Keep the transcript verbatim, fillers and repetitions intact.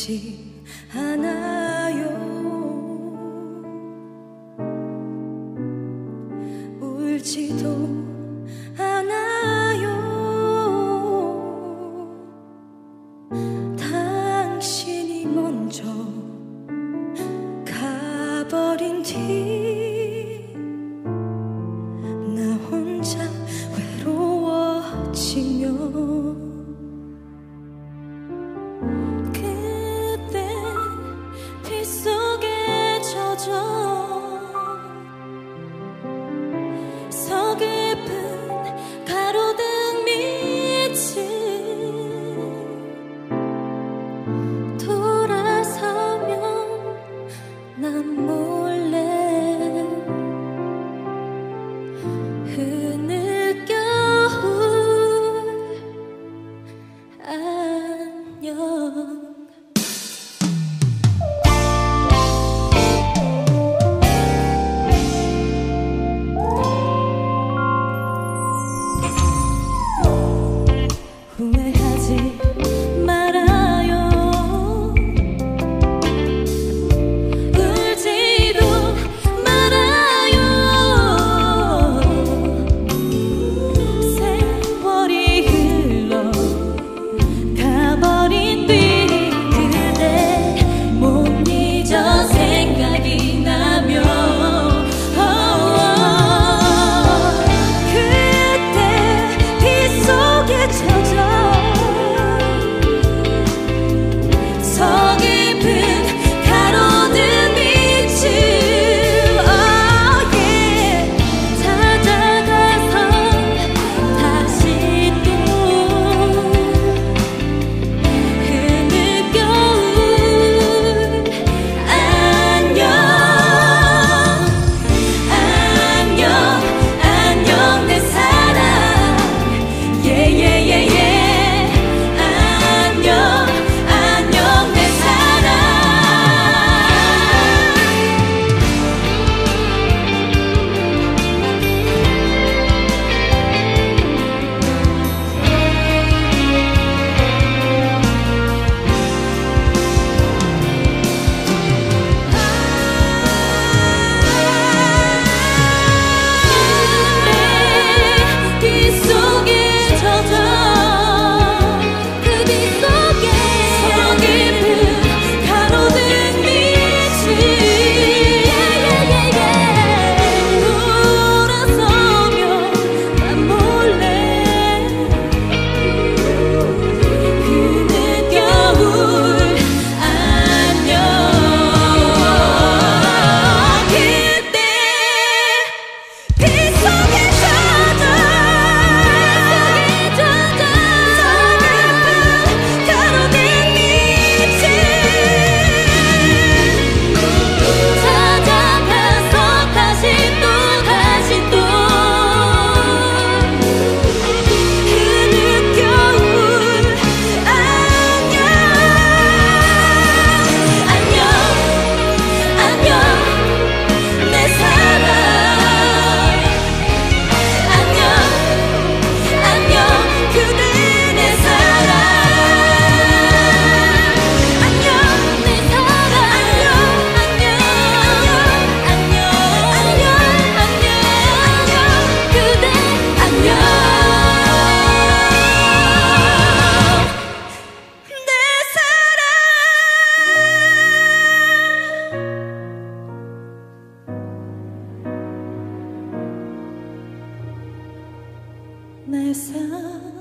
울지 않아요. 울지도 않아요. 당신이 먼저 가버린 뒤 나 혼자 외로워지며 그때 빗속에 젖어 서글픈 가로등 밑을 돌아서면 난 몰래 흐느껴울 안녕. 후회하지 말아요. 울지도 말아요. 세월이 흘러 가버린 뒤 그대 못 잊어 생각이 나면 그때 빗속에 젖어 서글픈 가로등 밑을 oh yeah 찾아가서 다시 또 흐느껴울 안녕. 안녕 안녕 내 사랑 yeah yeah yeah yeah 안녕 안녕 내 사랑. 그 빗속에 젖어 그 빗속에 서글픈 가로등 밑을 돌아서면 난 몰래 흐느껴울 안녕. 그때 빗속에 젖어 서글픈 가로등 밑을 찾아가서 다시 또 다시 또 흐느껴울 안녕. 안녕 안녕 내 사랑. 안녕 안녕 그대 내 사랑. 안녕 내 사랑. 안녕 안녕 안녕 안녕 안녕 그대 안녕 내 사랑. 내 사랑